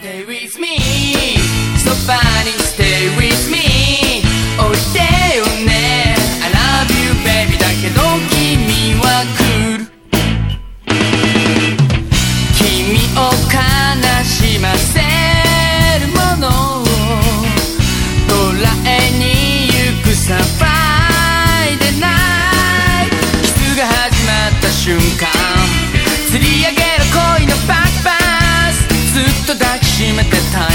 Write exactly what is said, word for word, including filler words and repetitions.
Stay with me そばに Stay with me おいでよね I love you baby だけど君は来る君を悲しませるものを捉えに行くサバイでないキスが始まった瞬間釣り上げる恋のバックバスずっと抱きしめてた